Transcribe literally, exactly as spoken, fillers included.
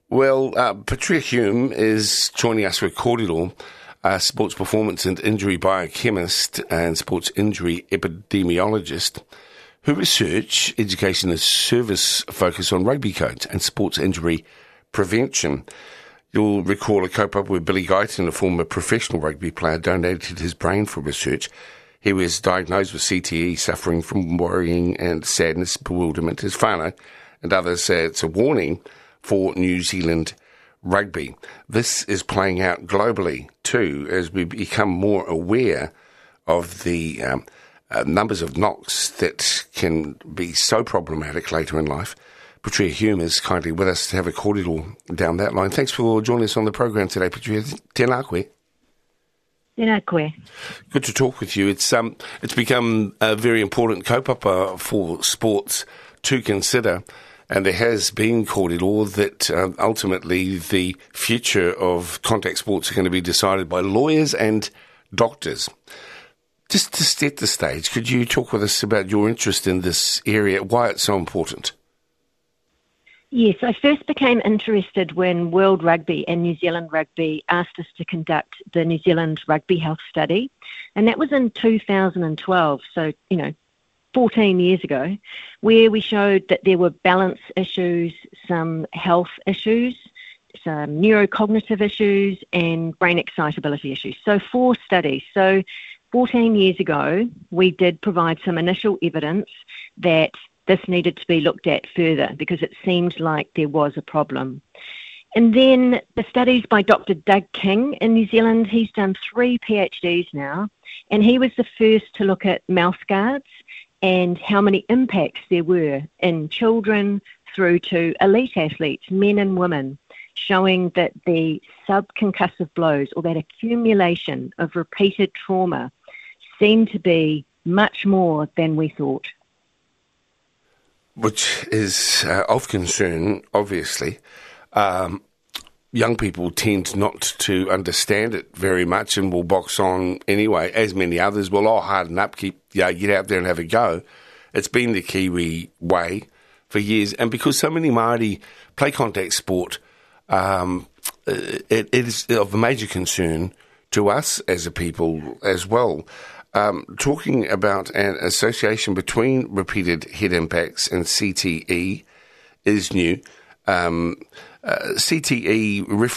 Well, uh, Patria Hume is joining us for Kōrero, a sports performance and injury biochemist and sports injury epidemiologist, who research education and service focus on rugby codes and sports injury prevention. You'll recall a cope-up with Billy Guyton, a former professional rugby player, donated his brain for research. He was diagnosed with C T E, suffering from worrying and sadness, bewilderment. His whānau and others say it's a warning for New Zealand rugby. This is playing out globally too, as we become more aware of the um, uh, numbers of knocks that can be so problematic later in life. Patria Hume is kindly with us to have a kōrero down that line. Thanks for joining us on the program today, Patria. Tēnā koe. Tēnā koe. Good to talk with you. It's um, it's become a very important kaupapa for sports to consider. And there has been kōrero that um, ultimately the future of contact sports are going to be decided by lawyers and doctors. Just to set the stage, could you talk with us about your interest in this area, why it's so important? Yes, I first became interested when World Rugby and New Zealand Rugby asked us to conduct the New Zealand Rugby Health Study. And that was in two thousand twelve, so, you know, fourteen years ago, where we showed that there were balance issues, some health issues, some neurocognitive issues, and brain excitability issues. So four studies. So fourteen years ago, we did provide some initial evidence that this needed to be looked at further because it seemed like there was a problem. And then the studies by Doctor Doug King in New Zealand, he's done three PhDs now, and he was the first to look at mouth guards and how many impacts there were in children through to elite athletes, men and women, showing that the subconcussive blows or that accumulation of repeated trauma seemed to be much more than we thought. Which is uh, of concern, obviously. Um, young people tend not to understand it very much and will box on anyway, as many others will. Oh, harden up, keep, yeah, get out there and have a go. It's been the Kiwi way for years. And because so many Māori play contact sport, um, it, it is of a major concern to us as a people as well. Um, talking about an association between repeated head impacts and C T E is new. Um, uh, C T E